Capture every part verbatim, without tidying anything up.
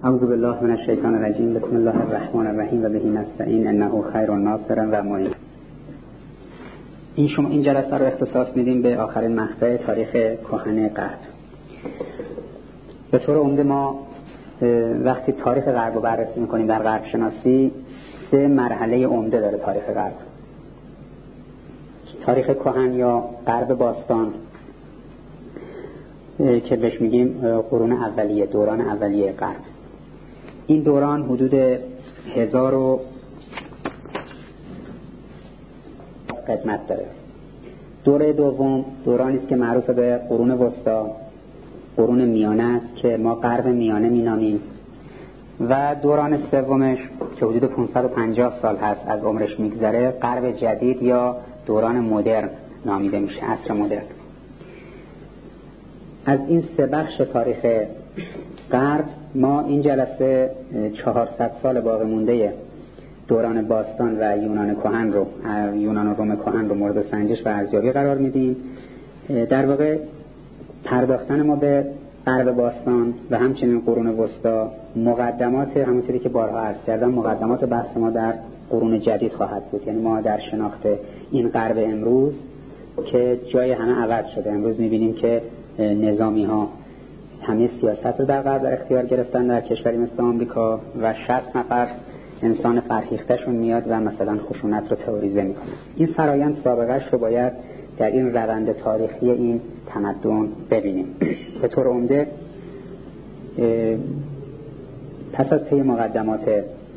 اعوذ بالله من الشیطان الرجیم. بسم الله الرحمن الرحیم و به نستعین انه خیر الناصر و معین. این شما این جلسه رو اختصاص میدیم به آخرین مقطع تاریخ کهن غرب. به طور عمده ما وقتی تاریخ غرب رو بررسی میکنیم در غرب شناسی، سه مرحله عمده داره تاریخ غرب. تاریخ کهن یا غرب باستان که بهش میگیم قرون اولیه، دوران اولیه غرب. این دوران حدود هزار و قدمت داره. دوره دوم دورانی است که معروف به قرون وسطا، قرون میانه است که ما غرب میانه مینامیم، و دوران سومش که حدود پانصد و پنجاه سال هست از عمرش میگذره، غرب جدید یا دوران مدرن نامیده میشه، عصر مدرن. از این سه بخش تاریخ غرب ما این جلسه چهارصد سال باقی مونده دوران باستان و یونان کهن رو یونان و روم کهن رو مورد سنجش و ارزیابی قرار میدیم. در واقع پرداختن ما به غرب باستان و همچنین قرون وسطا مقدمات، همونطوری که بارها عرض کردم، مقدمات بحث ما در قرون جدید خواهد بود. یعنی ما در شناخت این غرب امروز که جای همه عوض شده، امروز میبینیم که نظامی ها همه سیاست رو در غرب در اختیار گرفتن در کشوری مثل آمریکا و شصت نفر انسان فرهیختشون میاد و مثلا خشونت رو تئوریزه میکنه. این فرایند سابقهش رو باید در این روند تاریخی این تمدن ببینیم. به طور عمده پس از طی مقدمات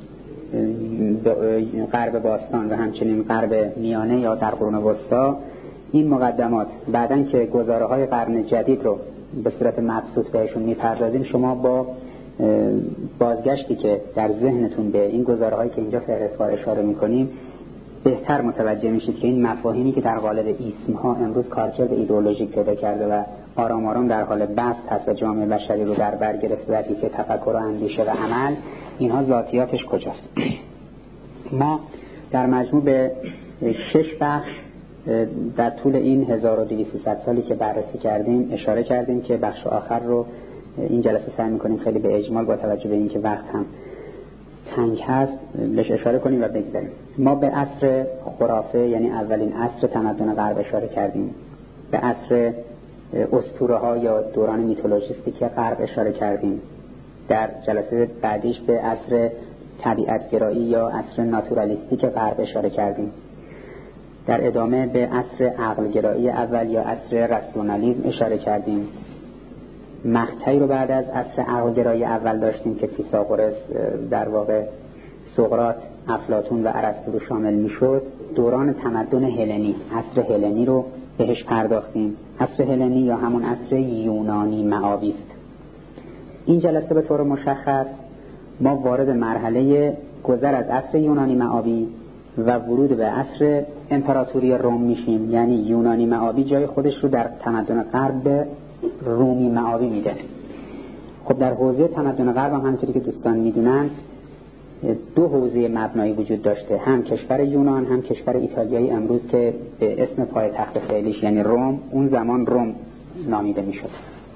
غرب باستان و همچنین غرب میانه یا در قرون وسطا، این مقدمات بعدن که گزاره های قرن جدید رو به صورت مبسوط بهشون میپردازیم، شما با بازگشتی که در ذهنتون به این گزاره هایی که اینجا فهرستوار اشاره میکنیم بهتر متوجه میشید که این مفاهیمی که در قالب اسم ها امروز کارکرد ایدئولوژیک پیدا کرده و آرام آرام در حال بسط هست و جامعه بشری رو در بر گرفته در حیطه تفکر و اندیشه و عمل، اینها ذاتیاتش کجاست؟ ما در مجموع به شش بخش در طول این هزار و دویست سالی که بررسی کردیم اشاره کردیم که بخش آخر رو این جلسه سعی می‌کنیم خیلی به اجمال با توجه به اینکه وقت هم تنگ هست بهش اشاره کنیم و بگذاریم. ما به عصر خرافه، یعنی اولین عصر تمدن غرب اشاره کردیم، به عصر اسطوره‌ها یا دوران میتولوژیستی که غرب اشاره کردیم، در جلسه بعدیش به عصر طبیعت‌گرایی یا عصر ناتورالیستی که غرب اشاره کردیم، در ادامه به عصر عقلگرایی اول یا عصر راسیونالیسم اشاره کردیم. مقطعی رو بعد از عصر عقلگرایی اول داشتیم که فیثاغورس، در واقع سقراط، افلاطون و ارسطو رو شامل میشد. دوران تمدن هلنی، عصر هلنی رو بهش پرداختیم. عصر هلنی یا همون عصر یونانی معابی است. این جلسه به طور مشخص ما وارد مرحله گذر از عصر یونانی معابی و ورود به عصر امپراتوری روم میشیم. یعنی یونانی معابی جای خودش رو در تمدن غرب به رومی معابی میده. خب در حوزه تمدن غرب هم همونطوری که دوستان میدونن دو حوزه مبنایی وجود داشته، هم کشور یونان هم کشور ایتالیایی امروز که به اسم پایتخت فعلیش یعنی روم، اون زمان روم نامیده میشد.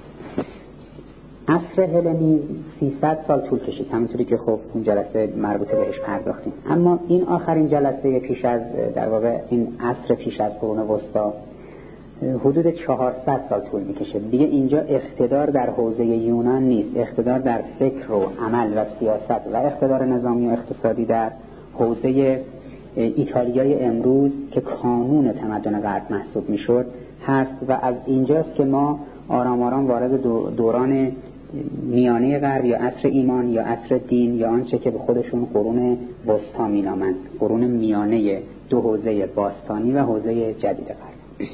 عصر هلنی سیصد سال طول کشید، همونطوری که خب اون جلسه مربوطه بهش پرداختیم. اما این آخرین جلسه پیش از در واقع این عصر پیش از قرون وسطا حدود چهارصد سال طول میکشه. دیگه اینجا اقتدار در حوزه یونان نیست، اقتدار در فکر و عمل و سیاست و اقتدار نظامی و اقتصادی در حوزه ایتالیای امروز که کانون تمدن غرب محسوب میشد هست. و از اینجاست که ما آرام آرام وارد دوران میانه غرب یا عصر ایمان یا عصر دین یا آنچه که به خودشون قرون وسطا مینامند، قرون میانه دو حوزه باستانی و حوزه جدید غرب.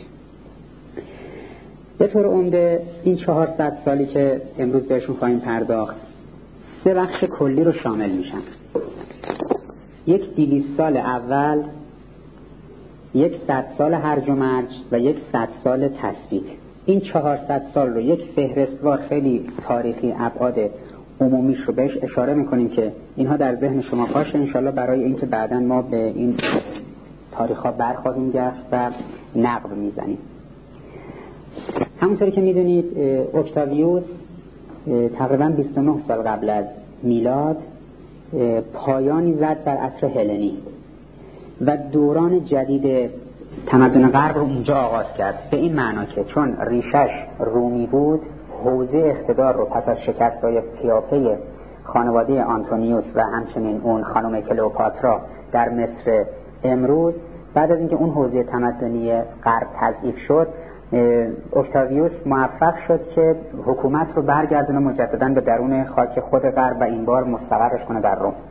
به طور عمده این چهارصد سالی که امروز بهشون خواهیم پرداخت سه بخش کلی رو شامل میشن. یک دویست سال اول، یک صد سال هرج و مرج و یک صد سال تثبیت. این چهارصد سال رو یک فهرستوار خیلی تاریخی ابعاد عمومیش رو بهش اشاره میکنیم که اینها در ذهن شما باشه انشالله برای اینکه بعداً ما به این تاریخ‌ها برخواهیم گشت و نقب میزنیم. همونطوری که میدونید اکتاویوس تقریباً بیست و نه سال قبل از میلاد پایانی زد بر عصر هلنی و دوران جدید تمدن غرب رو اونجا آغاز کرد، به این معنا که چون ریشش رومی بود، حوزه اقتدار رو پس از شکست‌های پیاپی خانواده آنتونیوس و همچنین اون خانم کلئوپاترا در مصر امروز، بعد از اینکه اون حوزه تمدنی غرب تضعیف شد، اکتاویوس موفق شد که حکومت رو برگردونه مجدداً به درون خاک خود غرب و این بار مستقرش کنه در روم.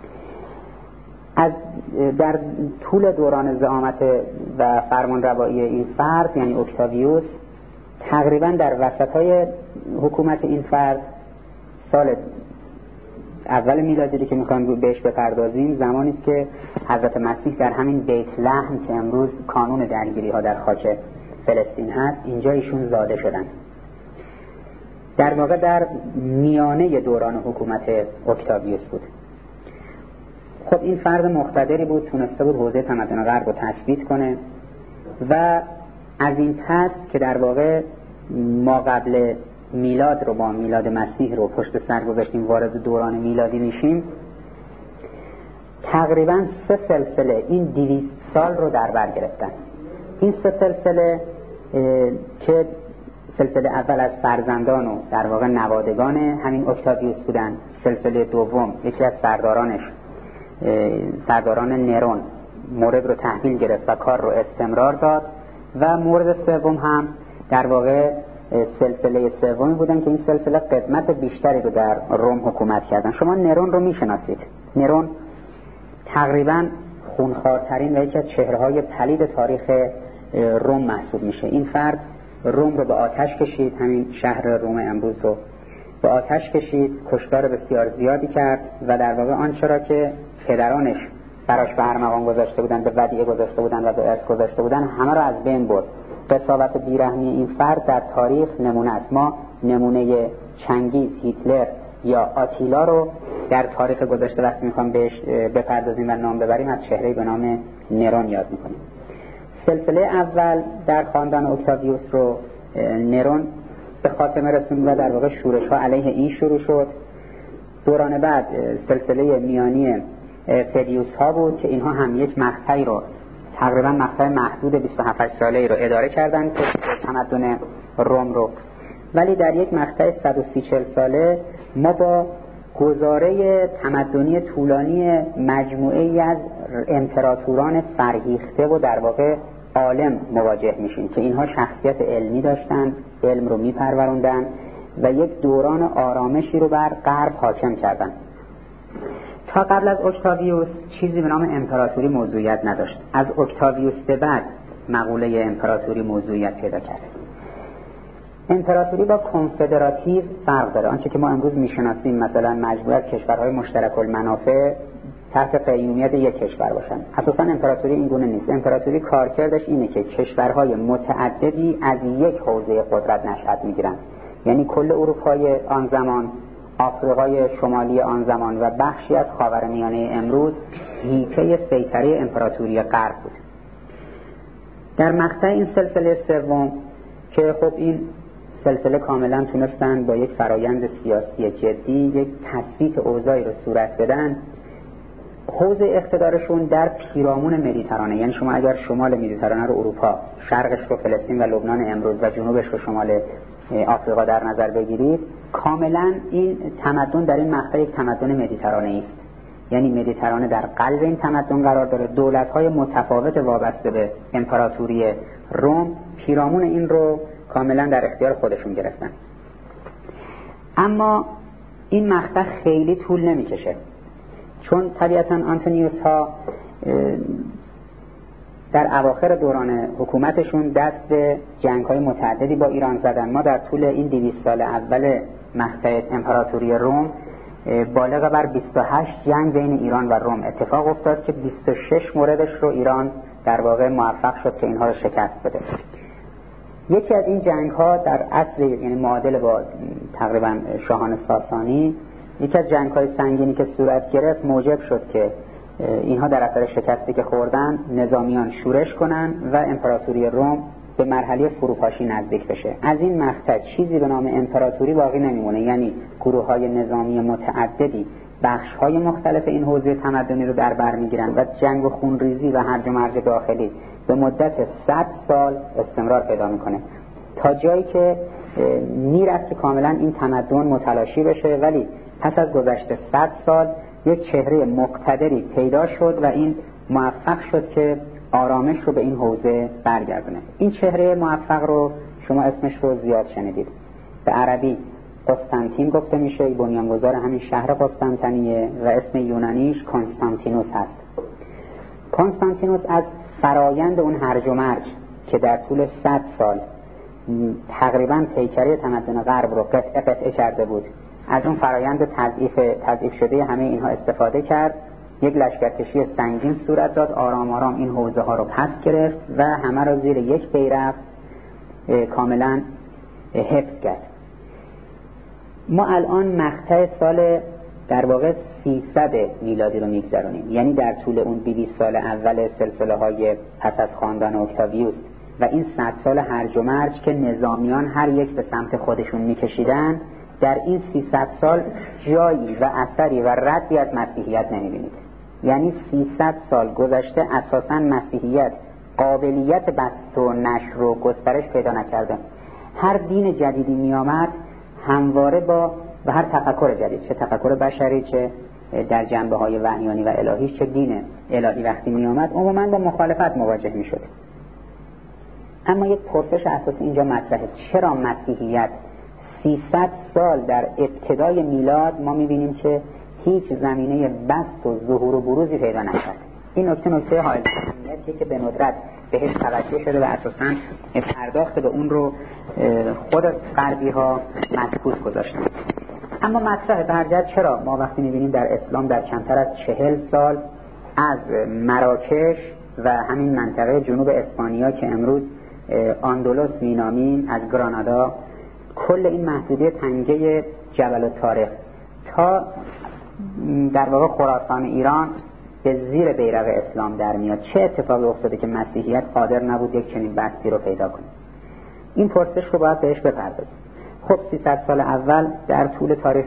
از در طول دوران زعامت و فرمانروایی این فرد، یعنی اکتاویوس، تقریباً در وسط‌های حکومت این فرد، سال اول میلادی که میخوایم بهش بپردازیم، زمانی است که حضرت مسیح در همین بیت لحم که امروز کانون درگیری ها در خاک فلسطین هست، اینجا ایشون زاده شدن. در واقع در میانه دوران حکومت اکتاویوس بود. خب این فرد مقتدری بود، تونسته بود حوزه تمدن غرب رو تثبیت کنه و از این پس که در واقع ما قبل میلاد رو با میلاد مسیح رو پشت سر گذاشتیم، وارد دوران میلادی میشیم، تقریبا سه سلسله این دویست سال رو در بر گرفتن. این سه سلسله که سلسله اول از فرزندان و در واقع نوادگان همین اکتاویوس بودن، سلسله دوم یکی از سردارانش سرداران نرون مورد رو تحویل گرفت و کار رو استمرار داد، و مورد سوم هم در واقع سلسله سومی بودن که این سلسله قدمت بیشتری رو در روم حکومت کردن. شما نرون رو میشناسید. نرون تقریبا خونخوارترین و یکی از چهره‌های پلید تاریخ روم محسوب میشه. این فرد روم رو به آتش کشید، همین شهر روم امروز رو به آتش کشید، کشتار بسیار زیادی کرد و در واقع آنچه را که پدرانش براش به ارمغان گذاشته بودن، به ودیعه گذاشته بودن و به ارث گذاشته بودن، همه را از بین برد. قساوت و بیرحمی این فرد در تاریخ نمونه است. ما نمونه چنگیز، هیتلر یا آتیلا رو در تاریخ گذشته وقتی میخوام بهش بپردازیم و نام ببریم، از چهره‌ای به نام نرون یاد میکنیم. سلسله اول در خاندان اکتاویوس رو نرون به خاتمه رسوند و در واقع شورش ها علیه این شروع شد. دوران بعد سلسله میانی فدیوس ها بود که اینها هم یک مقطعی رو، تقریبا مقطع محدود بیست و هفت ساله‌ای رو اداره کردند که تمدن روم رو، ولی در یک مقطع صد و سی چهل ساله ما با گزاره تمدنی طولانی مجموعه‌ای از امپراتوران فرهیخته و در واقع عالم مواجه میشیم که اینها شخصیت علمی داشتن، علم رو میپروروندن و یک دوران آرامشی رو بر غرب حاکم کردن. تا قبل از اکتاویوس چیزی به نام امپراتوری موضوعیت نداشت. از اکتاویوس به بعد مقوله امپراتوری موضوعیت پیدا کرد. امپراتوری با کنفدراتیو فرق داره. آنچه که ما امروز میشناسیم، مثلا مجموعه از کشورهای مشترک المنافع تحت قیومیت یک کشور باشن، اساسا امپراتوری این گونه نیست. امپراتوری کارکردش اینه که کشورهای متعددی از یک حوزه قدرت نشأت میگیرن، یعنی کل اروپای آن زمان، آفریقای شمالی آن زمان و بخشی از خاورمیانه امروز حیطه سیطره امپراتوری غرب بود. در مقطع این سلسله سوم که خب این سلسله کاملا تونستن با یک فرایند سیاسی جدی یک تثبیت اوضاعی رو صورت بدن، حوزه اقتدارشون در پیرامون مدیترانه، یعنی شما اگر شمال مدیترانه رو اروپا، شرقش رو فلسطین و لبنان امروز و جنوبش رو شمال آفریقا در نظر بگیرید، کاملا این تمدن در این مقطع یک تمدن مدیترانه‌ای است. یعنی مدیترانه در قلب این تمدن قرار داره. دولت‌های متفاوت وابسته به امپراتوری روم پیرامون این رو کاملا در اختیار خودشون گرفتن. اما این مقطع خیلی طول نمی‌کشه، چون طبیعتاً آنتونیوس ها در اواخر دوران حکومتشون دست به جنگ‌های متعددی با ایران زدن. ما در طول این دویست سال اول مقطع امپراتوری روم بالغ بر بیست و هشت جنگ بین ایران و روم اتفاق افتاد که بیست و شش موردش رو ایران در واقع موفق شد که اینها رو شکست بده. یکی از این جنگ‌ها در عصر، یعنی معادل با تقریباً شاهان ساسانی، یکی از جنگ‌های سنگینی که صورت گرفت موجب شد که اینها در اثر شکستی که خوردن نظامیان شورش کنن و امپراتوری روم به مرحله فروپاشی نزدیک بشه. از این مقطع چیزی به نام امپراتوری باقی نمیمونه، یعنی گروه‌های نظامی متعددی بخش‌های مختلف این حوزه تمدنی رو در بر می‌گیرن و جنگ و خونریزی و هرج و مرج داخلی به مدت صد سال استمرار پیدا می‌کنه، تا جایی که میرفت که کاملا این تمدن متلاشی بشه. ولی پس از گذشت صد سال یک چهره مقتدری پیدا شد و این موفق شد که آرامش رو به این حوزه برگردونه. این چهره موفق رو شما اسمش رو زیاد شنیدید. به عربی قسطنطین گفته میشه، بنیانگذار همین شهر قسطنطنیه و اسم یونانیش کنستانتینوس هست. کنستانتینوس از فرایند اون هرج و مرج که در طول صد سال تقریبا پیکره تمدن غرب رو قطعه قطعه کرده بود، از اون فرایند تضعیف تضعیف شده همه اینها استفاده کرد، یک لشکرکشی سنگین صورت داد، آرام آرام این حوزه ها رو پس گرفت و همه رو زیر یک بیرق کاملا حفظ کرد. ما الان مقطع سال در واقع سیصد میلادی رو میگذرونیم، یعنی در طول اون دویست سال اول سلسله های پس از خاندان اکتاویوس و این صد سال هرج و مرج که نظامیان هر یک به سمت خودشون میکشیدن، در این سیصد سال جایی و اثری و ردی از مسیحیت نمیبینید. یعنی سیصد سال گذشته اساساً مسیحیت قابلیت بسط و نشر و گسترش پیدا نکرده. هر دین جدیدی میامد همواره با و هر تفکر جدید، چه تفکر بشری چه در جنبه های وحیانی و الهی، چه دین الهی وقتی میامد عموماً با مخالفت مواجه میشد. اما یک پرسش اساسی اینجا مطرحه: چرا مسیحیت سیصد سال در ابتدای میلاد ما میبینیم که هیچ زمینه بسط و ظهور و بروزی پیدا نکرد؟ این نکته نکته حائز اهمیتیه که به ندرت بهش توجه شده و اساساً پرداخت به اون رو خود غربی ها مسکوت گذاشتن. اما مطرحه به هر جهت چرا ما وقتی میبینیم در اسلام در کمتر از چهل سال از مراکش و همین منطقه جنوب اسپانیا که امروز آندلس مینامیم، از گرانادا، کل این محدوده تنگه جبل الطارق تا در واقع خراسان ایران به زیر بیرق اسلام در میاد، چه اتفاقی افتاده که مسیحیت قادر نبود یک چنین بسطی رو پیدا کنه؟ این پرسش رو باید بهش بپردازیم. خب سیصد سال اول در طول تاریخ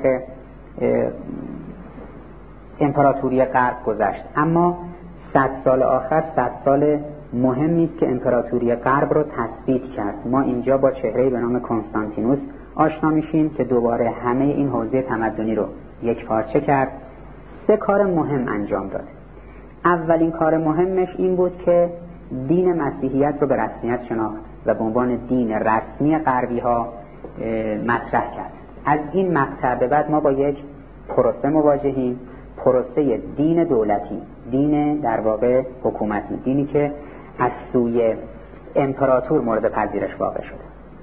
امپراتوری غرب گذشت، اما صد سال آخر صد سال مهمی است که امپراتوری غرب رو تثبیت کرد. ما اینجا با چهره‌ای به نام کنستانتینوس آشنا میشیم که دوباره همه این حوزه تمدنی رو یک پارچه کرد. سه کار مهم انجام داد. اولین کار مهمش این بود که دین مسیحیت رو به رسمیت شناخت و به عنوان دین رسمی غربی ها مطرح کرد. از این مقطع به بعد ما با یک پروسه مواجهیم، پروسه دین دولتی، دین در واقع حکومتی، دینی که از سوی امپراتور مورد پذیرش واقع شده.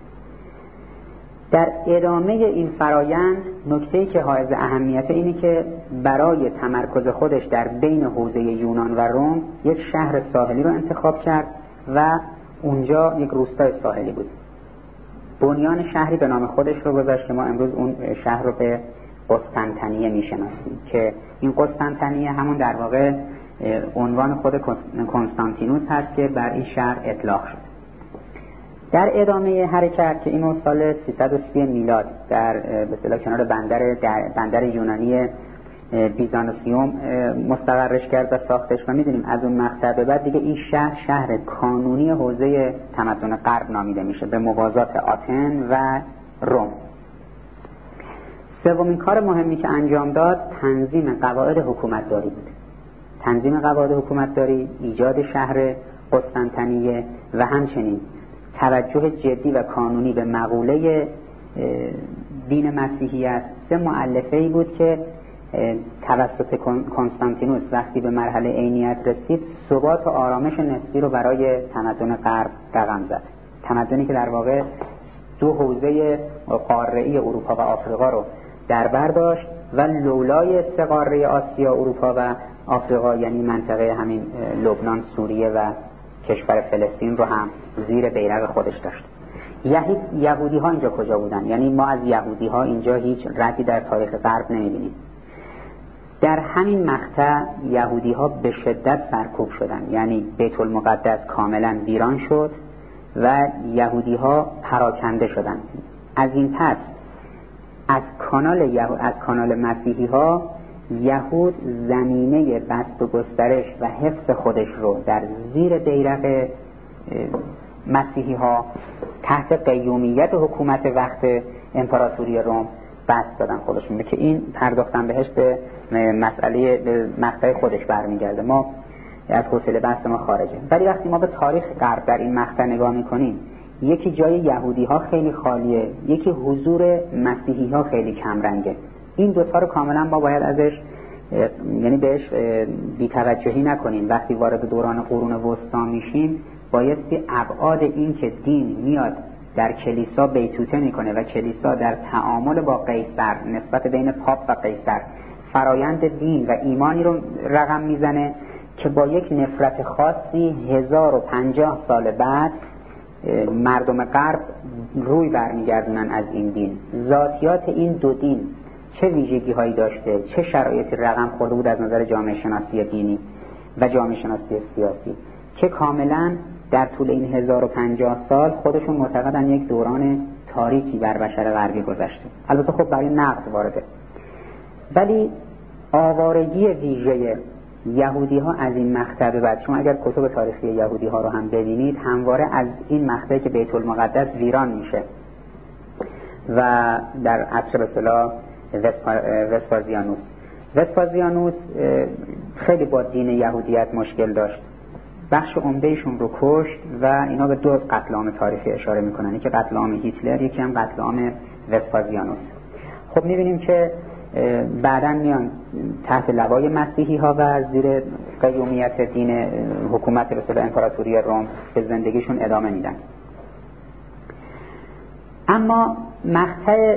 در ادامه این فرایند نکته‌ای که حائز اهمیت اینه که برای تمرکز خودش در بین حوزه یونان و روم یک شهر ساحلی رو انتخاب کرد و اونجا یک روستای ساحلی بود. بنیان شهری به نام خودش رو گذاشت که ما امروز اون شهر رو به قسطنطنیه میشناسیم که این قسطنطنیه همون در واقع عنوان خود کنستانتینوس هست که بر این شهر اطلاق شد. در ادامه حرکت که اینو سال سیصد و سی میلاد در به اصطلاح کنار بندر در بندر یونانی بیزانسیوم مستقرش کرد و ساختش و میدونیم از اون مقطع به بعد دیگه این شهر شهر کانونی حوزه تمدن غرب نامیده میشه به موازات آتن و روم. سومین کار مهمی که انجام داد تنظیم قواعد حکومتداری بود. تنظیم قواعد حکومتداری، ایجاد شهر قسطنطنیه و همچنین توجه جدی و کانونی به مقوله دین مسیحیت. سه مؤلفه‌ای بود که توسط کنستانتینوس وقتی به مرحله عینیت رسید ثبات و آرامش نسبی رو برای تمدن غرب رقم زد. تمدنی که در واقع دو حوزه قاره‌ای اروپا و آفریقا رو در بر داشت و لولای سه قاره آسیا، اروپا و آفریقا، یعنی منطقه همین لبنان، سوریه و کشور فلسطین رو هم زیر بیرق خودش داشت. یهودی ها اینجا کجا بودن؟ یعنی ما از یهودی ها اینجا هیچ ردی در تاریخ غرب نمیبینیم. در همین مقطع یهودی ها به شدت سرکوب شدن، یعنی بیت المقدس کاملا ویران شد و یهودی ها پراکنده شدند. از این پس از کانال یهود از کانال مسیحی ها یهود زمینه بسط و گسترش و حفظ خودش رو در زیر بیرق مسیحی ها تحت قیومیت حکومت وقت امپراتوری روم بسط دادن خودشون، که این پرداختن بهش به مسئله به مقطع خودش برمیگرده، ما از حوصله بحث ما خارجه. ولی وقتی ما به تاریخ غرب در این مقطع نگاه میکنیم، یکی جای یهودی ها خیلی خالیه، یکی حضور مسیحی ها خیلی کم رنگه. این دوتا رو کاملا ما باید ازش یعنی بهش بی‌توجهی نکنیم. وقتی وارد دوران قرون وسطا میشیم بایستی ابعاد این که دین میاد در کلیسا بیتوته میکنه و کلیسا در تعامل با قیصر نسبت بین پاپ و قیصر فرایند دین و ایمانی رو رقم میزنه که با یک نفرت خاصی هزار و پنجاه سال بعد مردم غرب روی برمیگردونن از این دین. ذاتیات این دو دین چه ویژگی هایی داشته، چه شرایطی رقم خورده بود از نظر جامعه شناسی دینی و جامعه شناسی سیاسی، که کاملا در طول این هزار و پنجاه سال خودشون معتقدن یک دوران تاریکی بر بشر غربی گذشته. البته خب برای نقد وارده، ولی آوارگی ویژه یهودی ها از این مقطع بعد، شما اگر کتب تاریخی یهودی ها رو هم ببینید، همواره از این مقطعی که بیت المقدس ویران میشه و در عصر به اصطلاح وسپازیانوس وسپازیانوس خیلی با دین یهودیت مشکل داشت، بخش عمدهشون رو کشت و اینا به دو قتل عام تاریخی اشاره میکنن، یکی قتل عام هیتلر، یکی هم قتل عام وسپازیانوس. خب میبینیم که بعداً میان تحت لوای مسیحی ها و زیر قیومیت دین حکومت به اصطلاح امپراتوری روم به زندگیشون ادامه میدن. اما مقطع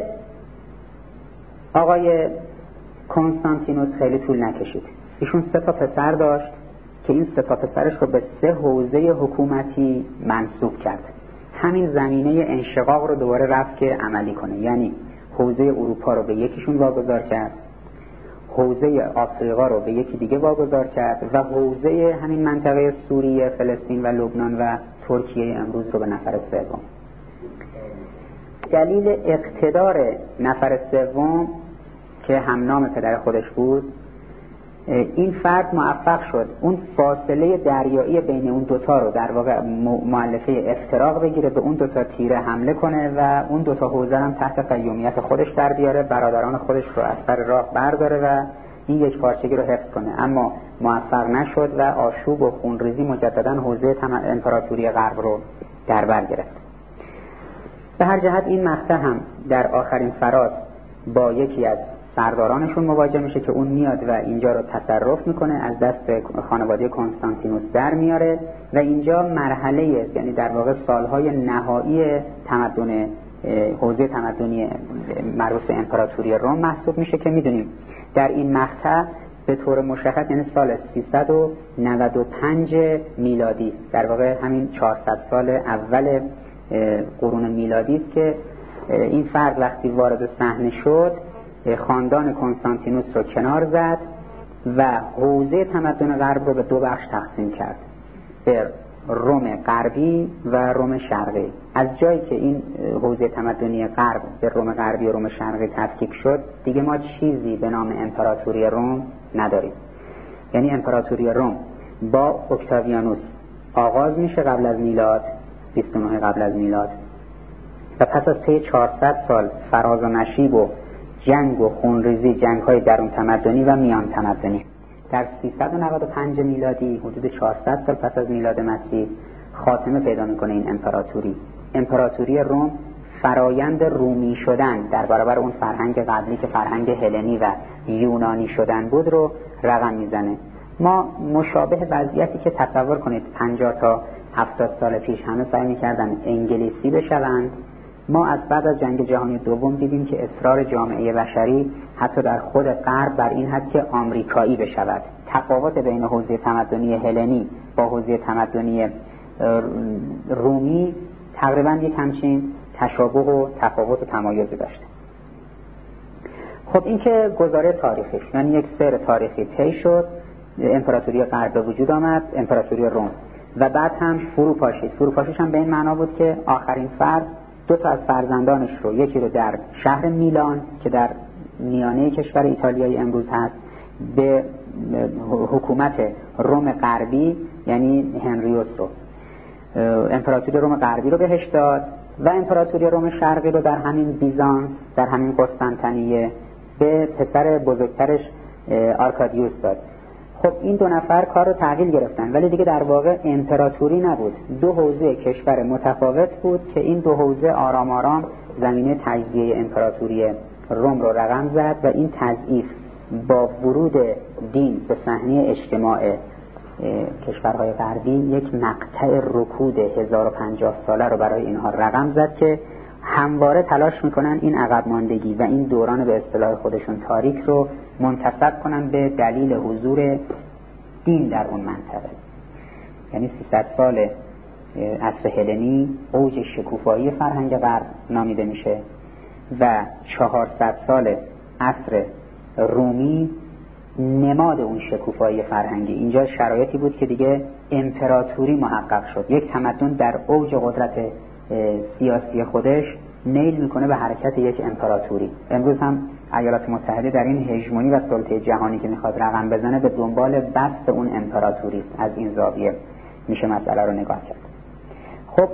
آقای کنستانتینوس خیلی طول نکشید. ایشون سه تا پسر داشت که این سه تا پسرش رو به سه حوزه حکومتی منصوب کرد. همین زمینه انشقاق رو دوباره رفت که عملی کنه، یعنی حوزه اروپا رو به یکیشون واگذار کرد، حوزه آفریقا رو به یکی دیگه واگذار کرد و حوزه همین منطقه سوریه، فلسطین و لبنان و ترکیه امروز رو به نفر سوم. دلیل اقتدار نفر سوم که هم نام پدر خودش بود، این فرد موفق شد اون فاصله دریایی بین اون دوتا رو در واقع مؤلفه افتراق بگیره، به اون دوتا تیره حمله کنه و اون دوتا حوزه هم تحت قیومیت خودش در بیاره، برادران خودش رو از سر راه برداره و این یک پارچگی رو حفظ کنه. اما موفق نشد و آشوب و خونریزی مجددا حوزه امپراتوری غرب رو در بر گرفت. به هر جهت این مقطع هم در آخرین فراز با یکی از سردارانشون مواجه میشه که اون میاد و اینجا رو تصرف میکنه، از دست خانواده کنستانتینوس در میاره و اینجا مرحله، یعنی در واقع سالهای نهایی تمدن حوزه تمدنی مربوط به امپراتوری روم محسوب میشه که میدونیم در این مقطع به طور مشخص یعنی سال سیصد و نود و پنج میلادی، در واقع همین چهارصد سال اول قرون میلادی است که این فرد وقتی وارد صحنه شد خاندان کنستانتینوس رو کنار زد و حوزه تمدن غرب رو به دو بخش تقسیم کرد، به روم غربی و روم شرقی. از جایی که این حوزه تمدنی غرب به روم غربی و روم شرقی تفکیک شد، دیگه ما چیزی به نام امپراتوری روم نداریم. یعنی امپراتوری روم با اکتاویانوس آغاز میشه قبل از میلاد، بیست و نه قبل از میلاد، و پس از طی چهارصد سال فراز و نشیب و جنگ و خونریزی، جنگ‌های درون تمدنی و میان تمدنی، در سیصد و نود و پنج میلادی، حدود چهارصد سال پس از میلاد مسیح، خاتمه پیدا میکنه این امپراتوری. امپراتوری روم فرایند رومی شدن در برابر اون فرهنگ قبلی که فرهنگ هلنی و یونانی شدن بود رو رقم میزنه. ما مشابه وضعیتی که تصور کنید پنجاه تا هفتاد سال پیش همه سعی میکردن انگلیسی بشوند، ما از بعد از جنگ جهانی دوم دیدیم که اصرار جامعه بشری حتی در خود غرب بر این هست که آمریکایی بشود. تفاوت بین حوزه تمدنی هلنی با حوزه تمدنی رومی تقریبا یک همچین تشابه و تفاوت و تمایزی داشته. خب این که گزاره تاریخیش، یعنی یک سیر تاریخی طی شد، امپراتوری غرب به وجود آمد، امپراتوری روم. و بعد هم فروپاشید. فروپاشیش هم به این معنا بود که آخرین فرد دو تا از فرزندانش رو، یکی رو در شهر میلان که در میانه کشور ایتالیایی امروز هست، به حکومت روم غربی یعنی هنریوس رو، امپراتوری روم غربی رو بهش داد و امپراتوری روم شرقی رو در همین بیزانس، در همین قسطنطنیه به پسر بزرگترش آرکادیوس داد. خب این دو نفر کار رو تحویل گرفتن، ولی دیگه در واقع امپراتوری نبود، دو حوزه کشور متفاوت بود که این دو حوزه آرام آرام زمینه تجزیه امپراتوری روم رو رقم زد و این تضعیف با ورود دین به صحنه اجتماع کشورهای غربی یک مقطع رکود هزار و پنجاه ساله رو برای اینها رقم زد که همواره تلاش میکنن این عقب ماندگی و این دوران به اصطلاح خودشون تاریک رو منتسب کنن به دلیل حضور دین در اون منطقه. یعنی سیصد سال عصر هلنی اوج شکوفایی فرهنگ غرب نامیده میشه و چهارصد سال عصر رومی نماد اون شکوفایی فرهنگی. اینجا شرایطی بود که دیگه امپراتوری محقق شد، یک تمدن در اوج قدرت سیاسی خودش نیل میکنه به حرکت یک امپراتوری. امروز هم ایالات متحده در این هژمونی و سلطه جهانی که میخواد رقم بزنه به دنبال بسط اون امپراتوری است. از این زاویه میشه مسئله رو نگاه کرد. خب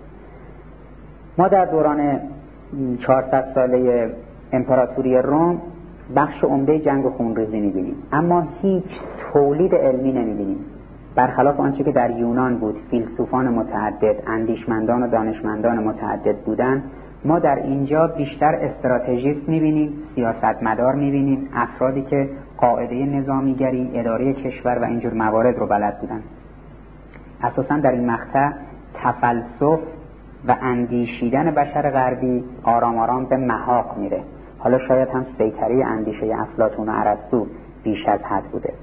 ما در دوران چهارصد ساله امپراتوری روم بخش عمده جنگ و خونریزی میبینیم، اما هیچ تولید علمی نمیبینیم. برخلاف آنچه که در یونان بود، فیلسوفان متعدد، اندیشمندان و دانشمندان متعدد بودن، ما در اینجا بیشتر استراتژیست میبینیم، سیاستمدار میبینیم، افرادی که قاعده نظامیگری، اداره کشور و اینجور موارد رو بلد بودن. اساساً در این مقطع تفلسف و اندیشیدن بشر غربی آرام آرام به محاق میره. حالا شاید هم سیطره اندیشه افلاطون و ارسطو بیش از حد بوده.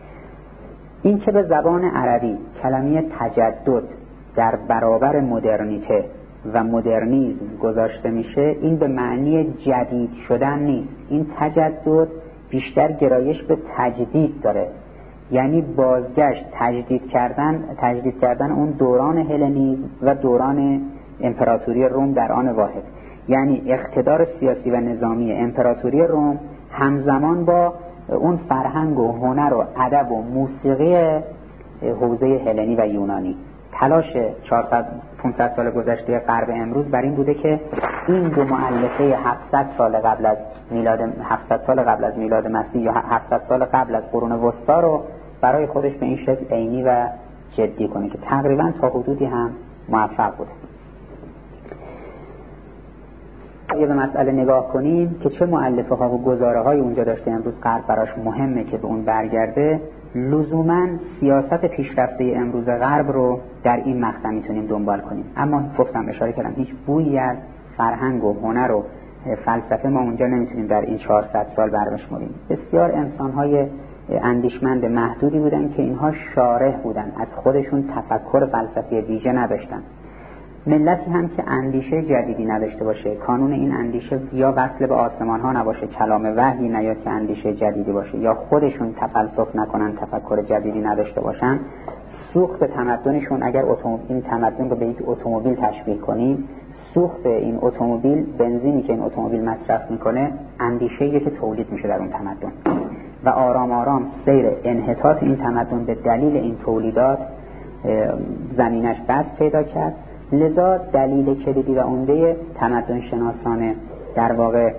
این که به زبان عربی کلمه تجدد در برابر مدرنیته و مدرنیزم گذاشته میشه، این به معنی جدید شدن نیست. این تجدد بیشتر گرایش به تجدید داره، یعنی بازگشت، تجدید کردن تجدید کردن اون دوران هلنیزم و دوران امپراتوری روم در آن واحد. یعنی اقتدار سیاسی و نظامی امپراتوری روم همزمان با اون فرهنگ و هنر و ادب و موسیقی حوزه هلنی و یونانی. تلاش چهارصد پانصد سال گذشته غرب امروز بر این بوده که این دو مؤلفه هفتصد سال قبل از میلاد هفتصد سال قبل از میلاد مسیح یا هفتصد سال قبل از قرون وسطا رو برای خودش به این شکل عینی و جدی کنه که تقریبا تا حدودی هم موفق بوده. اگه به مسئله نگاه کنیم که چه مؤلفه ها و گزاره های اونجا داشته امروز غرب براش مهمه که به اون برگرده، لزوما سیاست پیشرفته امروز غرب رو در این مقطع میتونیم دنبال کنیم. اما گفتم اشاره کردم هیچ بویی از فرهنگ و هنر و فلسفه ما اونجا نمیتونیم در این چهارصد سال بربشماریم. بسیار انسان‌های اندیشمند محدودی بودن که اینها شارح بودن، از خودشون تفکر فلسفی ویژه نداشتن. ملتی هم که اندیشه جدیدی نداشته باشه، کانون این اندیشه یا وصل به آسمان ها نباشه، کلام وحی نیاد که اندیشه جدیدی باشه، یا خودشون تفلسف نکنن، تفکر جدیدی نداشته باشن، سوخت تمدنشون، اگر این تمدن رو به یک اتومبیل تشبیه کنیم، سوخت این اتومبیل، بنزینی که این اتومبیل مصرف میکنه، اندیشه‌ای که تولید میشه در اون تمدن و آرام آرام سیر انحطاط این تمدن به دلیل این تولیدات زمینش بست پیدا کرد. لذا دلیل کلیدی و عمده تمدن شناسان در واقع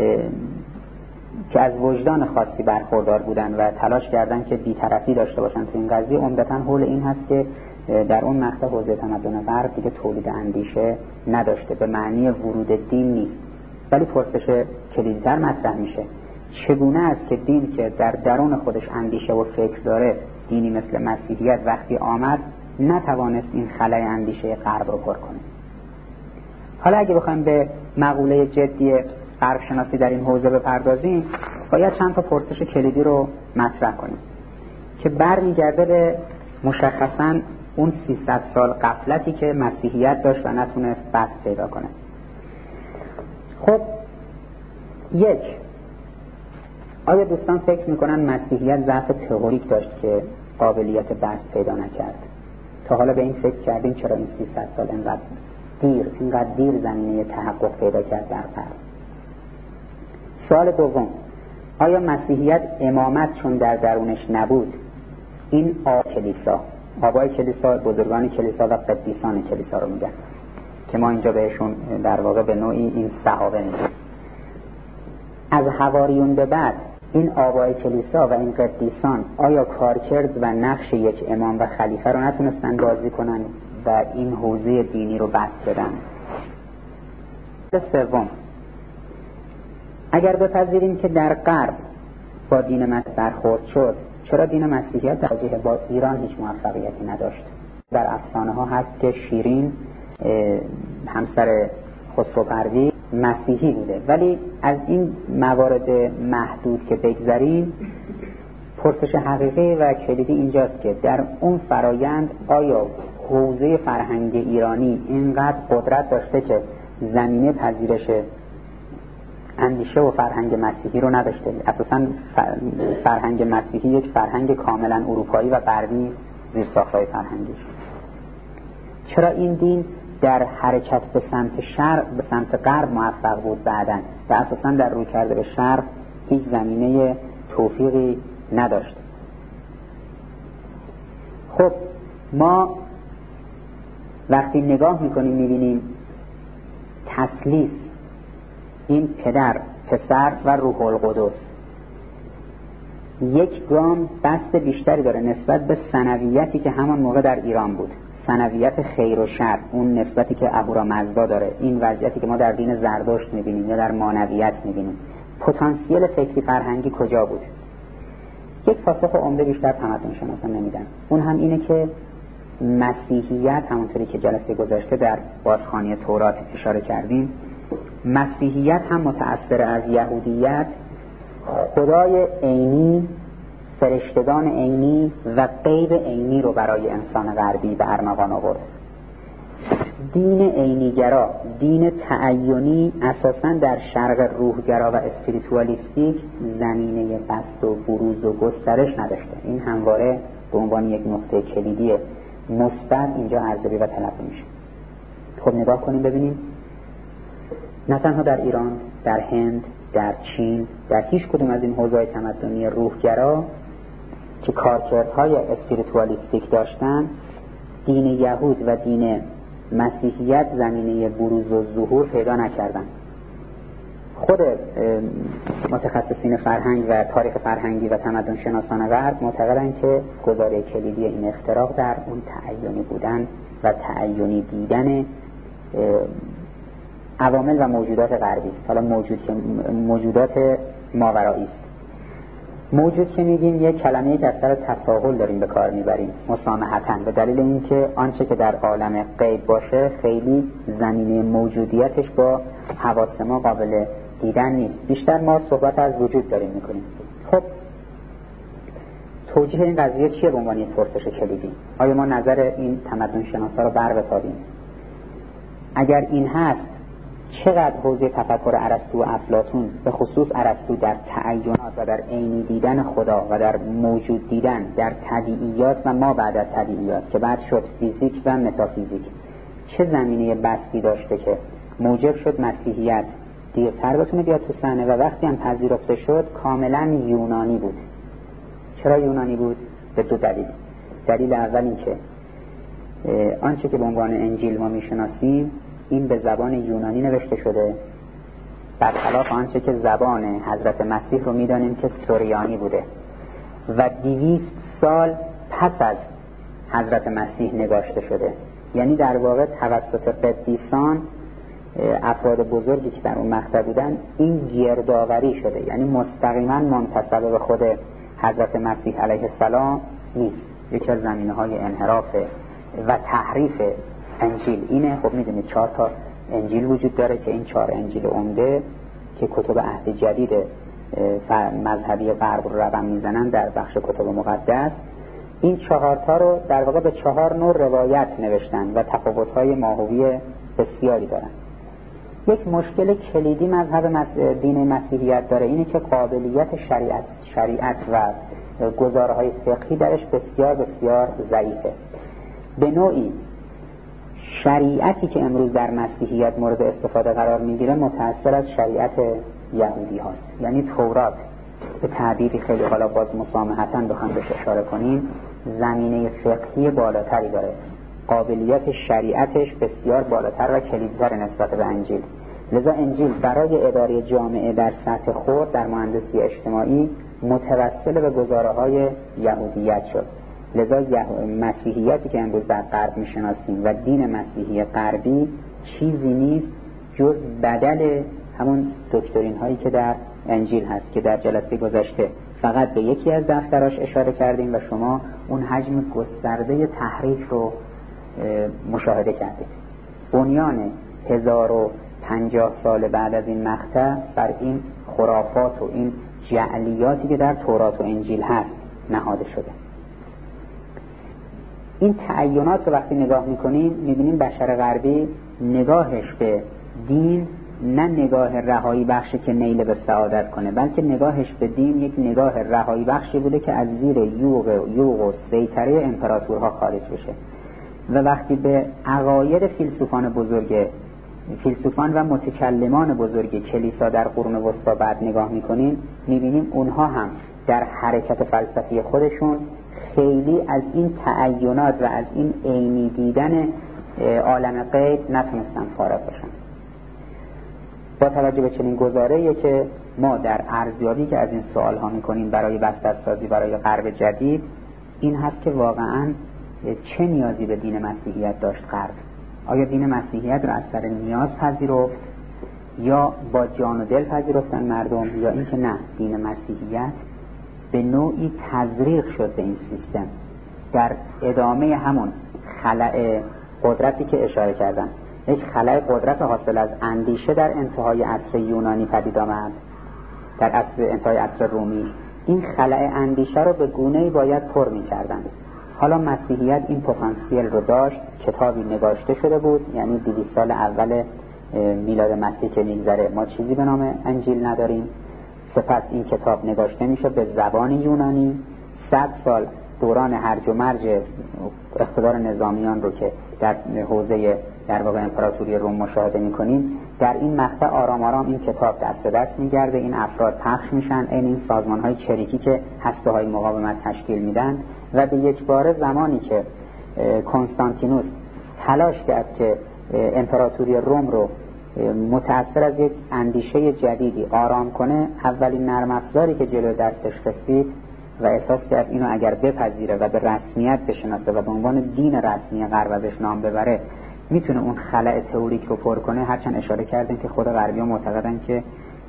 که از وجدان خاصی برخوردار بودن و تلاش کردن که بی‌طرفی داشته باشن تو این قضیه، عمدتاً حول این هست که در اون مقطع حوزه تمدن غرب دیگه تولید اندیشه نداشته، به معنی ورود دین نیست. ولی پرسش کلیدی‌تر مطرح میشه: چگونه است که دین که در درون خودش اندیشه و فکر داره، دینی مثل مسیحیت وقتی آمد نتوانست این خلأ اندیشه غرب رو پر کنه؟ حالا اگه بخوایم به مقوله جدی غرب شناسی در این حوزه بپردازیم، باید چند تا پرسش کلیدی رو مطرح کنیم که برمیگرده به مشخصاً اون سیصد سال غفلتی که مسیحیت داشت و نتونست بست پیدا کنه. خب یک، آیا دوستان فکر میکنن مسیحیت ضعف تئوریک داشت که قابلیت بست پیدا نکرد؟ تا حالا به این فکر کردیم چرا این سیصد سال اینقدر دیر اینقدر دیر زمینه تحقق پیدا کرد در غرب؟ سوال دوم، آیا مسیحیت امامت چون در درونش نبود؟ این آب کلیسا، آبای کلیسا، بزرگان کلیسا و قدیسان کلیسا رو میگن که ما اینجا بهشون در واقع به نوعی این صحابه میگیم. از حواریون به بعد این آبای کلیسا و این قدیسان آیا کارکرد و نقش یک امام و خلیفه رو نتونستن بازی کنن و این حوزه دینی رو بست بدن؟ سوم، اگر بپذیریم که در غرب با دین مسیح برخورد شد، چرا دین مسیحیت در مواجهه با ایران هیچ موفقیتی نداشت؟ در افسانه ها هست که شیرین همسر خسرو پروین مسیحی بوده، ولی از این موارد محدود که بگذاریم، پرسش حقیقی و کلیدی اینجاست که در اون فرایند آیا حوزه فرهنگ ایرانی اینقدر قدرت داشته که زمینه پذیرش اندیشه و فرهنگ مسیحی رو نداشته؟ اساساً فرهنگ مسیحی یک فرهنگ کاملا اروپایی و غربی زیر ساختای فرهنگیش. چرا این دین در حرکت به سمت شرق به سمت غرب موفق بود بعداً و اساساً در روی کرده به شرق هیچ زمینه توفیقی نداشت؟ خب ما وقتی نگاه میکنیم میبینیم تثلیث، این پدر، پسر و روح القدس، یک گام بست بیشتری داره نسبت به ثنویتی که همان موقع در ایران بود، ثنویت خیر و شر، اون نسبتی که اهورامزدا داره، این وضعیتی که ما در دین زردشت میبینیم یا در مانویت میبینیم. پتانسیل فکری فرهنگی کجا بود؟ یک پاسخ عمده بیشتر تمدن شناسان نمیدن، اون هم اینه که مسیحیت، همونطوری که جلسه گذشته در بازخوانی تورات اشاره کردیم، مسیحیت هم متأثر از یهودیت خدای عینی، فرشتگان عینی و غیب عینی رو برای انسان غربی به ارمغان آورد. دین عینیگرا، دین تعینی، اساساً در شرق روحگرا و اسپریتوالیستیک زمینه بست و بروز و گسترش نداشته. این همواره به عنوان یک نقطه کلیدی مثبت اینجا ارزیابی و تلقی میشه. خب نگاه کنیم ببینیم، نه تنها در ایران، در هند، در چین، در هیچ کدوم از این حوزه‌های تمدنی روحگرا که کارکردهای اسپریتوالیستیک داشتن، دین یهود و دین مسیحیت زمینه بروز و ظهور پیدا نکردن. خود متخصصین فرهنگ و تاریخ فرهنگی و تمدن شناسان غرب معتقدند که گزاره کلیدی این اختراق در اون تعینی بودن و تعینی دیدن عوامل و موجودات غربی است. حالا موجود که موجودات ماورایی است. موجود که میگیم یک کلمه‌ای که از سر تساهل داریم به کار میبریم، مسامحتاً، به دلیل اینکه آنچه که در عالم غیب باشه خیلی زمینه موجودیتش با حواس ما قابل دیدن نیست. بیشتر ما صحبت از وجود داریم میکنیم. خب توجیه این قضیه چیه به عنوان یک پرسش کلیدی؟ آیا ما نظر این تمدن شناسا رو بر بتابیم؟ اگر این هست، چقدر حوزه تفکر ارسطو و افلاطون، به خصوص ارسطو، در تعینات و در عینی دیدن خدا و در موجود دیدن در طبیعیات و ما بعد از طبیعیات که بعد شد فیزیک و متافیزیک، چه زمینه بستی داشته که موجب شد مسیحیت دیرتر بتونه بیاد تو صحنه و وقتی هم پذیرفته شد کاملا یونانی بود. چرا یونانی بود؟ به دو دلیل. دلیل اول این که آنچه که به عنوان انجیل ما میشناسیم این به زبان یونانی نوشته شده، برخلاف آنچه که زبان حضرت مسیح رو میدانیم که سوریانی بوده و دویست سال پس از حضرت مسیح نگاشته شده. یعنی در واقع توسط قدیسان، افراد بزرگی که در اون مقطع بودن، این گردآوری شده، یعنی مستقیما منتسب به خود حضرت مسیح علیه السلام نیست. یکی از زمینه‌های انحراف و تحریف انجیل اینه. خب میدونید چهار تا انجیل وجود داره که این چهار انجیل عمده که کتب عهد جدید مذهبی غرب رو رقم میزنن در بخش کتب مقدس، این چهار تا رو در واقع به چهار نوع روایت نوشتن و تفاوت‌های ماهوی بسیاری دارن. یک مشکل کلیدی مذهب دین مسیحیت داره، اینه که قابلیت شریعت شریعت و گزاره‌های فقهی درش بسیار بسیار ضعیفه. به نوعی شریعتی که امروز در مسیحیت مورد استفاده قرار میگیره متأثر از شریعت یهودی هاست. یعنی تورات به تعبیری خیلی حالا باز مسامحتاً بخوام بهش اشاره کنیم زمینه فقهی بالاتری داره، قابلیت شریعتش بسیار بالاتر و کلیدتر نسبت به انجیل. لذا انجیل برای اداره جامعه در سطح خرد در مهندسی اجتماعی متوسل به گزاره‌های یهودیت شد. لذا مسیحیتی که امروز در غرب میشناسیم و دین مسیحی غربی چیزی نیست جز بدل همون دکترین هایی که در انجیل هست که در جلسه گذشته فقط به یکی از دفتراش اشاره کردیم و شما اون حجم گسترده تحریف رو مشاهده کردید. بنیان هزار و پنجاه سال بعد از این مقطع بر این خرافات و این جعلیاتی که در تورات و انجیل هست نهاده شده. این تعینات رو وقتی نگاه میکنیم میبینیم بشر غربی نگاهش به دین نه نگاه رهایی بخشی که نیل به سعادت کنه، بلکه نگاهش به دین یک نگاه رهایی بخشی بوده که از زیر یوغ یوغ و سیطره امپراتورها خارج بشه. و وقتی به عقاید فیلسوفان بزرگ فیلسوفان و متکلمان بزرگ کلیسا در قرون وسطا بعد نگاه میکنیم میبینیم اونها هم در حرکت فلسفی خودشون خیلی از این تعینات و از این عینی دیدن عالم غیب نتونستن فارغ بشن. با توجه به چنین گزاره‌ای که ما در ارزیابی که از این سوال ها میکنیم برای بسترسازی برای غرب جدید این هست که واقعاً چه نیازی به دین مسیحیت داشت غرب؟ آیا دین مسیحیت رو از سر نیاز پذیرفت یا با جان و دل پذیرفتن مردم، یا اینکه نه، دین مسیحیت به نوعی تزریق شد به این سیستم در ادامه همون خلأ قدرتی که اشاره کردم. یک خلأ قدرت حاصل از اندیشه در انتهای عصر یونانی پدید آمد، در عصر انتهای عصر رومی. این خلأ اندیشه رو به گونه‌ای باید پر می‌کردن. حالا مسیحیت این پتانسیل رو داشت، کتابی نگاشته شده بود، یعنی دویست سال اول میلاد مسیح که میگذره ما چیزی به نام انجیل نداریم. سپس این کتاب نگاشته میشه به زبان یونانی. صد سال دوران هرج و مرج اقتدار نظامیان رو که در حوزه در واقع امپراتوری روم مشاهده میکنیم، در این مقطع آرام آرام این کتاب دست به دست میگرده، این افراد پخش میشن، این این سازمان های چریکی که هسته های مقاومت تشکیل میدن و به یک بار زمانی که کنستانتینوس تلاش کرد که امپراتوری روم رو متأثر از یک اندیشه جدیدی آرام کنه، اولین نرم افزاری که جلو دستش رسید و احساس کرد اینو اگر بپذیره و به رسمیت بشناسه و به عنوان دین رسمی غرب ازش نام ببره میتونه اون خلأ تئوریک رو پر کنه. هرچند اشاره کردیم که خود غربی‌ها معتقدن که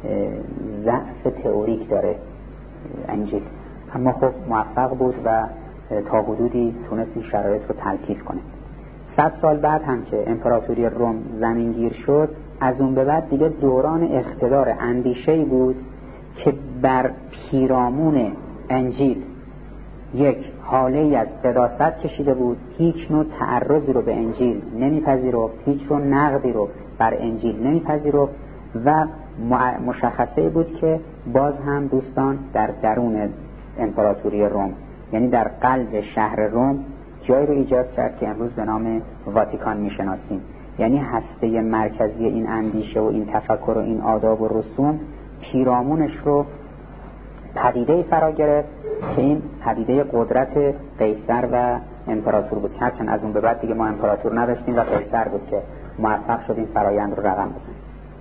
ضعف تئوریک داره انجیل، اما خب موفق بود و تا حدودی تونست این شرایط رو تلطیف کنه. صد سال بعد هم که امپراتوری روم زمینگیر شد، از اون به بعد دیگه دوران اقتدار اندیشه‌ای بود که بر پیرامون انجیل یک حاله از قداست کشیده بود، هیچ نوع تعرضی رو به انجیل نمیپذیرفت، هیچ نوع نقدی رو بر انجیل نمیپذیرفت و مشخصه بود که باز هم دوستان در درون امپراتوری روم، یعنی در قلب شهر روم، جایی رو ایجاد کرد که امروز به نام واتیکان میشناسیم. یعنی هسته مرکزی این اندیشه و این تفکر و این آداب و رسوم پیرامونش رو پدیده‌ای فرا گرفت که این پدیده قدرت قیصر و امپراتور بود. هرچند از اون به بعد دیگه ما امپراتور نداشتیم و قیصر بود که موفق شد این فرایند رو رقم بزنه.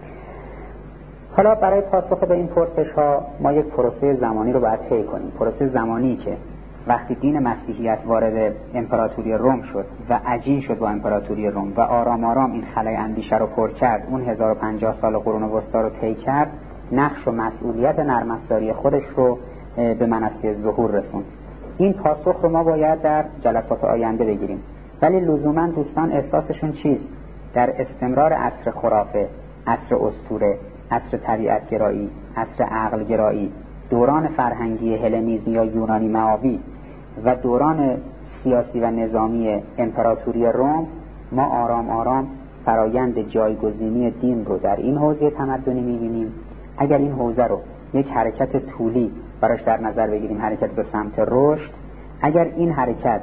حالا برای پاسخ به این پرسش ها ما یک پروسه زمانی رو باید طی کنیم. پروسه زمانی که وقتی دین مسیحیت وارد امپراتوری روم شد و عجین شد با امپراتوری روم و آرام آرام این خلأ اندیشه رو پر کرد، اون هزار و پنجاه سال قرون وسطا رو طی کرد، نقش و مسئولیت نرم افزاری خودش رو به منصه ظهور رسوند. این پاسخ رو ما باید در جلسات آینده بگیریم. ولی لزوما دوستان احساسشون چیست؟ در استمرار عصر خرافه، عصر اسطوره، عصر طبیعت گرایی، عصر عقل گرایی، دوران فرهنگی هلنیزم یا یونانی معابی و دوران سیاسی و نظامی امپراتوری روم، ما آرام آرام فرایند جایگزینی دین رو در این حوزه تمدنی می‌بینیم. اگر این حوزه رو یک حرکت طولی براش در نظر بگیریم، حرکت به سمت رشد، اگر این حرکت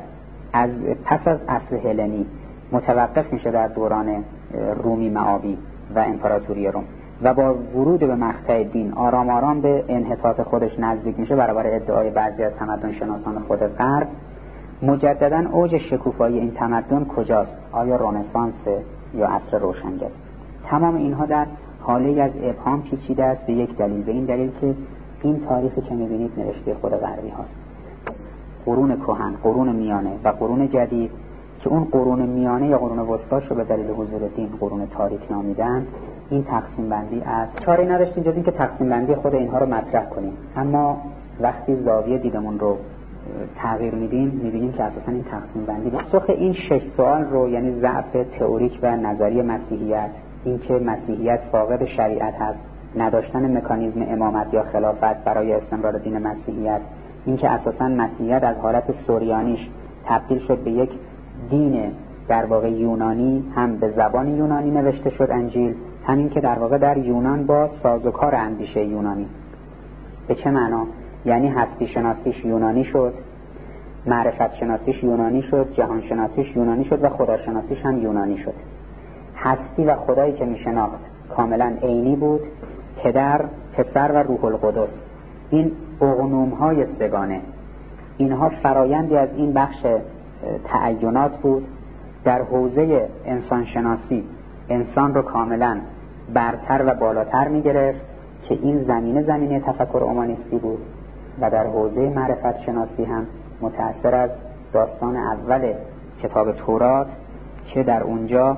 از پس از عصر هلنی متوقف میشه در دوران رومی معابی و امپراتوری روم و با ورود به مقطع دین آرام آرام به انحطاط خودش نزدیک میشه برابر ادعای بعضی از تمدن شناسان خود غرب. مجددا اوج شکوفایی این تمدن کجاست؟ آیا رنسانس یا عصر روشنگری؟ تمام اینها در حاله از ابهام پیچیده است به یک دلیل، به این دلیل که این تاریخی که میبینید نوشته خود غربی هاست. قرون کهن، قرون میانه و قرون جدید که اون قرون میانه یا قرون وسطا رو به دلیل حضور دین قرون تاریک نامیدن، این تقسیم بندی است. چاره نداشتیم جز این که تقسیم بندی خود اینها رو مطرح کنیم، اما وقتی زاویه دیدمون رو تغییر میدیم میبینیم که اساسا این تقسیم بندی پاسخ این شش سوال رو، یعنی ضعف تئوریک و نظری مسیحیت، این که مسیحیت فاقد شریعت هست، نداشتن مکانیزم امامت یا خلافت برای استمرار دین مسیحیت، این که اساسا مسیحیت از حالت سوریانیش تبدیل شد به یک دین در واقع یونانی، هم به زبان یونانی نوشته شد انجیل، همین که در واقع در یونان با سازوکار اندیشه یونانی. به چه معنا؟ یعنی هستی شناسیش یونانی شد، معرفت شناسیش یونانی شد، جهان شناسیش یونانی شد و خدا شناسیش هم یونانی شد. هستی و خدایی که می شناخت کاملا عینی بود، پدر، پسر و روح القدس. این اقنوم های سگانه، اینها فرایندی از این بخش تعینات بود. در حوزه انسان شناسی انسان رو کاملا برتر و بالاتر می گرفت که این زمینه زمینه تفکر اومانیستی بود، و در حوزه معرفت شناسی هم متأثر از داستان اول کتاب تورات که در اونجا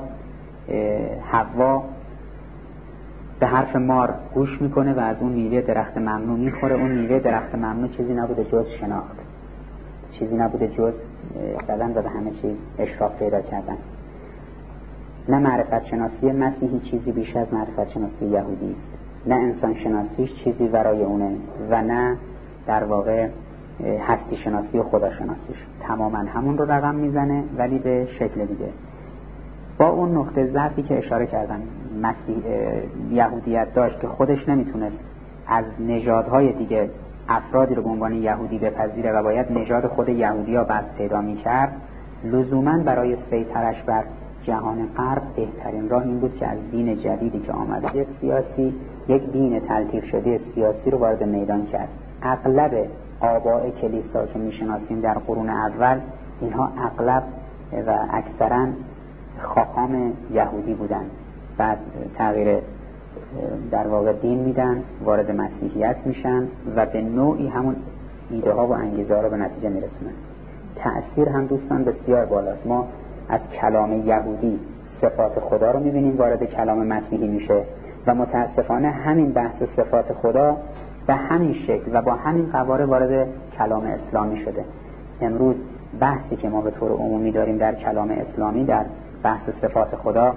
حوا به حرف مار گوش میکنه و از اون میوه درخت ممنوع میخوره. اون میوه درخت ممنوع چیزی نبوده جز شناخت، چیزی نبوده جز زدن و به همه چیز اشراف پیدا کردن. نه معرفت شناسی مسیحی چیزی بیش از معرفت شناسی یهودی است، نه انسان شناسیش چیزی ورای اونه و نه در واقع هستی شناسی و خدا شناسیش. تماما همون رو رقم میزنه ولی به شکل دیگه. با اون نقطه ضعفی که اشاره کردم مسیح یهودیت داشت که خودش نمیتونست از نژادهای دیگه افرادی رو به عنوان یهودی بپذیره و باید نژاد خود یهودی ها بس پیدا میکرد، لزوما برای سیطرش بر جهان غرب بهترین راه این بود که از دین جدیدی که آمده یک سیاسی، یک دین تلطیف شده سیاسی رو وارد میدان کرد. اغلب آباء کلیسا که میشناسیم در قرون اول، اینها اغلب و اکثرا خاخام یهودی بودن، بعد تغییر در واقع دین میدن، وارد مسیحیت میشن و به نوعی همون ایده ها و انگیزه ها رو به نتیجه میرسونن. تأثیر هم دوستان بسیار بالاست. ما از کلام یهودی صفات خدا رو میبینیم وارد کلام مسیحی میشه و متاسفانه همین بحث صفات خدا به همین شکل و با همین قواره وارد کلام اسلامی شده. امروز بحثی که ما به طور عمومی داریم در کلام اسلامی در بحث صفات خدا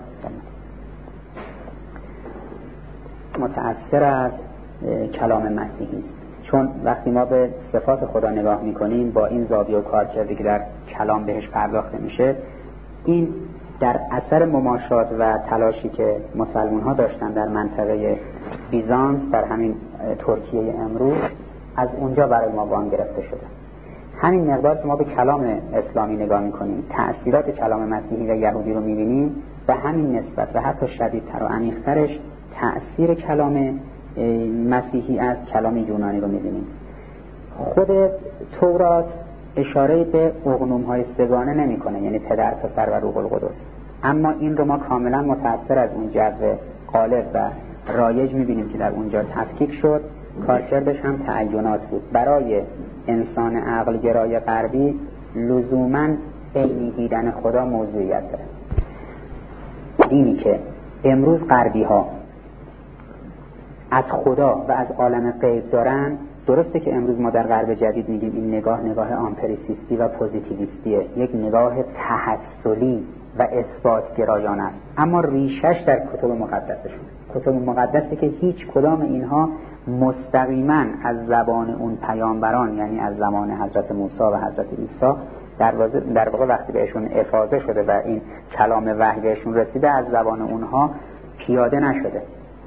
متأثر از کلام مسیحی است، چون وقتی ما به صفات خدا نگاه میکنیم با این زاویه و کارکردی که در کلام بهش پرداخته میشه، این در اثر مماشات و تلاشی که مسلمان ها داشتن در منطقه بیزانس، در همین ترکیه امروز، از اونجا برای ما وام گرفته شده. همین مقدار که ما به کلام اسلامی نگاه میکنیم، تأثیرات کلام مسیحی و یهودی رو میبینیم، به همین نسبت و حتی شدیدتر و عمیق‌ترش تأثیر کلام مسیحی از کلام یونانی رو میبینیم. خود تورات اشاره به اقنوم‌های سگانه نمی‌کنه، یعنی پدر، پسر و روح القدس، اما این رو ما کاملا متأثر از اون جو غالب و رایج می‌بینیم که در اونجا تفکیک شد. کارکردش هم تعینات بود. برای انسان عقل گرای غربی لزوماً عینی دیدن خدا موضوعیت داره. دینی که امروز غربی‌ها از خدا و از عالم غیب دارن، درسته که امروز ما در غرب جدید میگیم این نگاه نگاه آمپریسیستی و پوزیتیویستیه، یک نگاه تحصلی و اثبات گرایانه است، اما ریشش در کتب مقدسشون، کتب مقدسی که هیچ کدام اینها مستقیما از زبان اون پیامبران، یعنی از زمان حضرت موسی و حضرت عیسی در, در واقع وقتی بهشون افاضه شده و این کلام وحی بهشون رسیده، از زبان اونها پیاده نشده.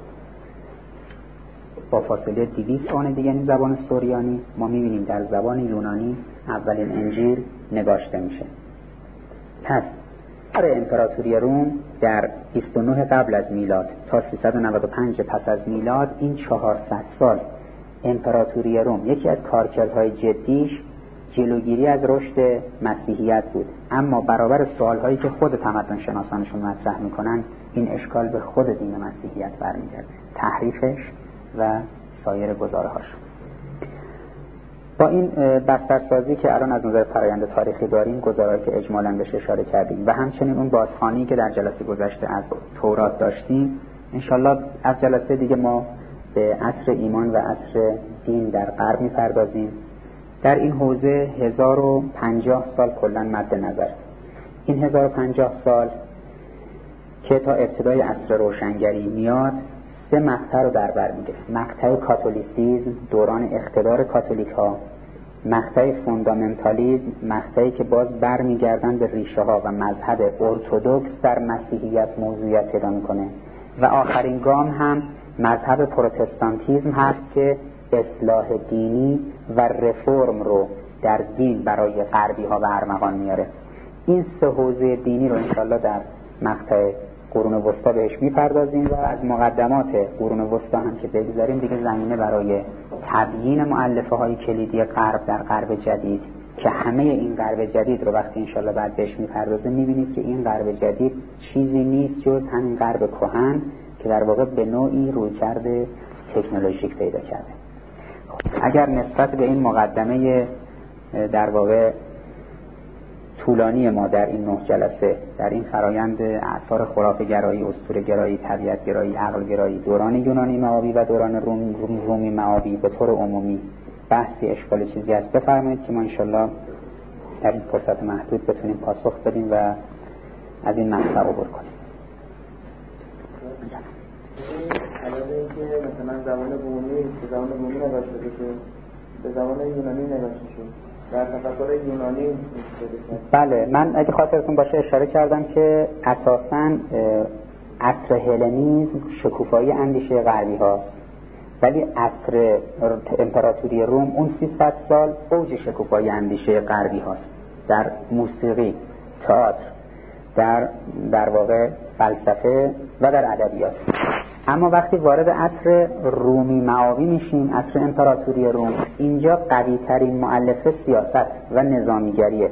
با فاصله دویست آن دیگه این زبان سوریانی ما می‌بینیم در زبان یونانی اولین انجیل نگاشته میشه. پس برای امپراتوری روم در بیست و نه قبل از میلاد تا سیصد و نود و پنج پس از میلاد، این چهارصد سال امپراتوری روم یکی از کارکردهای جدیش جلوگیری از رشد مسیحیت بود. اما برابر سوالهایی که خود تمدن شناسانشون مطرح میکنن، این اشکال به خود دین مسیحیت برمیگرده، تحریفش و سایر گزاره‌هاش. با این بسترسازی که الان از نظر فرآیند تاریخی داریم، گزاره‌ای که اجمالاً بهش اشاره کردیم و همچنین اون بازخوانی که در جلسه گذشته از تورات داشتیم، انشالله از جلسه دیگه ما به عصر ایمان و عصر دین در غرب می‌پردازیم. در این حوزه هزار و پنجاه سال کلاً مد نظر. این هزار و پنجاه سال که تا ابتدای عصر روشنگری میاد، سه مقطع رو در بر میگیره. مقطع کاتولیسیسم، دوران اقتدار کاتولیک ها، مقطع فوندامنتالیسم، مقطعی که باز بر میگردن به ریشه ها و مذهب ارتدوکس در مسیحیت موضوعیت پیدا میکنه، و آخرین گام هم مذهب پروتستانتیسم هست که اصلاح دینی و رفرم رو در دین برای غربی ها و ارمغان میاره. این سه حوزه دینی رو انشالله در مقطع قرون وسطا بهش میپردازیم و از مقدمات قرون وسطا هم که بگذاریم دیگه زمینه برای تبیین مؤلفه های کلیدی غرب در غرب جدید، که همه این غرب جدید رو وقتی انشالله بعد بهش میپردازیم میبینید که این غرب جدید چیزی نیست جز همین غرب کهن که در واقع به نوعی رویکرد تکنولوژیک پیدا کرده. اگر نسبت به این مقدمه در واقع طولانی ما در این نه جلسه در این فرایند اثار خرافه گرایی، اسطوره گرایی، طبیعت گرایی، عقل گرایی، دوران یونانی معابی و دوران روم رومی معابی به طور عمومی بحثی اشکال چیزی است، بفرمایید که ما انشالله در این فرصت محدود بتونیم پاسخ بدیم و از این مقطع عبور کنیم. علاوه اینکه مثلا زبان بومی به زبان بومی نگاشته بشه، به زبان یونانی نگاشته شد، در تفکر یونانی. بله، من اگه خاطرتون باشه اشاره کردم که اساساً عصر هلنیسم شکوفایی اندیشه غربی هاست، ولی عصر امپراتوری روم اون سیصد سال اوج شکوفایی اندیشه غربی هاست، در موسیقی، تئاتر، در در واقع فلسفه و در ادبیات. اما وقتی وارد عصر رومی معابی میشیم، عصر امپراتوری روم، اینجا قوی ترین مؤلفه سیاست و نظامیگریه.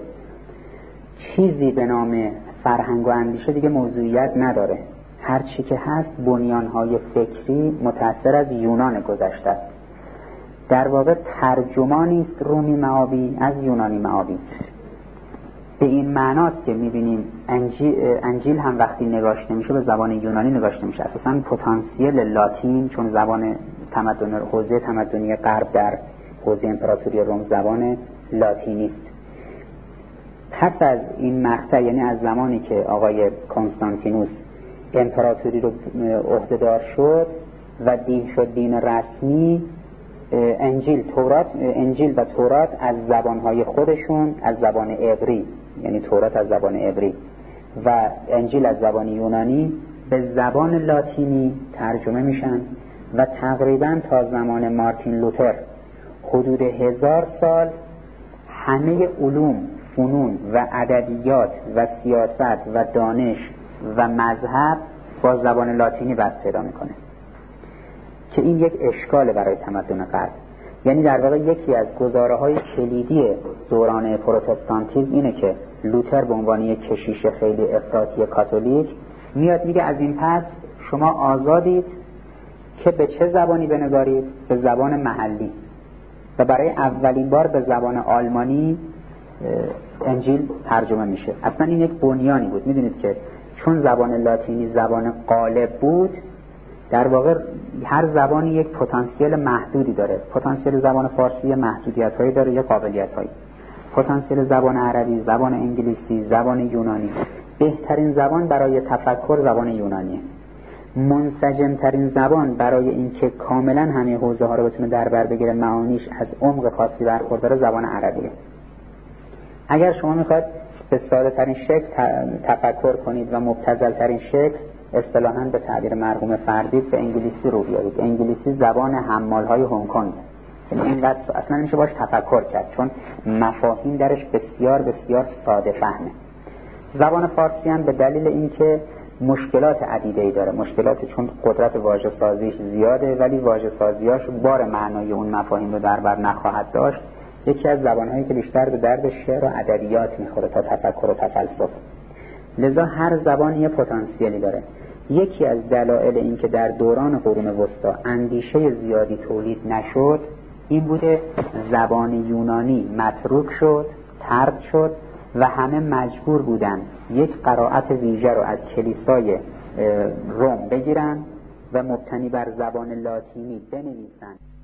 چیزی به نام فرهنگ و اندیشه دیگه موضوعیت نداره. هر چی که هست بنیانهای فکری متأثر از یونان گذشته است. در واقع ترجمانی است رومی معابی از یونانی معابی. به این معناست که میبینیم انجیل, انجیل هم وقتی نگاشته میشه به زبان یونانی نگاشته میشه. اساساً پتانسیل لاتین، چون زبان تمدن حوزه تمدنی غرب در حوزه امپراتوری روم زبان لاتینی است. پس از این مقطع، یعنی از زمانی که آقای کنستانتینوس امپراتوری رو عهدهدار شد و دین شد دین رسمی، انجیل تورات انجیل و تورات از زبانهای خودشون، از زبان عبری، یعنی تورات از زبان عبری و انجیل از زبان یونانی به زبان لاتینی ترجمه میشن و تقریبا تا زمان مارتین لوتر حدود هزار سال همه علوم، فنون و ادبیات و سیاست و دانش و مذهب با زبان لاتینی بست پیدا میکنه، که این یک اشکال برای تمدن غرب. یعنی در واقع یکی از گزاره‌های کلیدی دوران پروتستانتیسم اینه که لوتر به عنوان یک کشیش خیلی افراطی کاتولیک میاد میگه از این پس شما آزادید که به چه زبانی بنگارید؟ به زبان محلی. و برای اولین بار به زبان آلمانی انجیل ترجمه میشه. اصلا این یک بنیانی بود. میدونید که چون زبان لاتینی زبان غالب بود، در واقع هر زبانی یک پتانسیل محدودی داره. پتانسیل زبان فارسی محدودیت‌هایی داره یا قابلیت‌هایی. پتانسیل زبان عربی، زبان انگلیسی، زبان یونانی. بهترین زبان برای تفکر زبان یونانیه. منسجم‌ترین زبان برای اینکه کاملا همه حوزه ها رو بتونه در بر بگیره، معانیش از عمق خاصی برخورداره، زبان عربیه. اگر شما میخواید به ساده ترین شکل تفکر کنید و مبتذل ترین شکل، اصطلاحاً به تعبیر مرحوم فردی، به انگلیسی رو بیارید. انگلیسی زبان حمال‌های هنگ کنگ، یعنی اینقدر اصلا نمیشه باش تفکر کرد، چون مفاهیم درش بسیار بسیار ساده فهمه. زبان فارسی هم به دلیل اینکه مشکلات عدیده‌ای داره، مشکلات چون قدرت واژه سازیش زیاده ولی واژه سازیاش بار معنای اون مفاهیم رو در بر نخواهد داشت، یکی از زبان‌هایی که بیشتر به درد شعر و ادبیات میخوره تا تفکر و تفلسف. لذا هر زبان یه پتانسیلی داره. یکی از دلایل این که در دوران قرون وسطا اندیشه زیادی تولید نشد این بوده زبان یونانی متروک شد، طرد شد و همه مجبور بودن یک قرائت ویژه رو از کلیسای روم بگیرن و مبتنی بر زبان لاتینی بنویسن.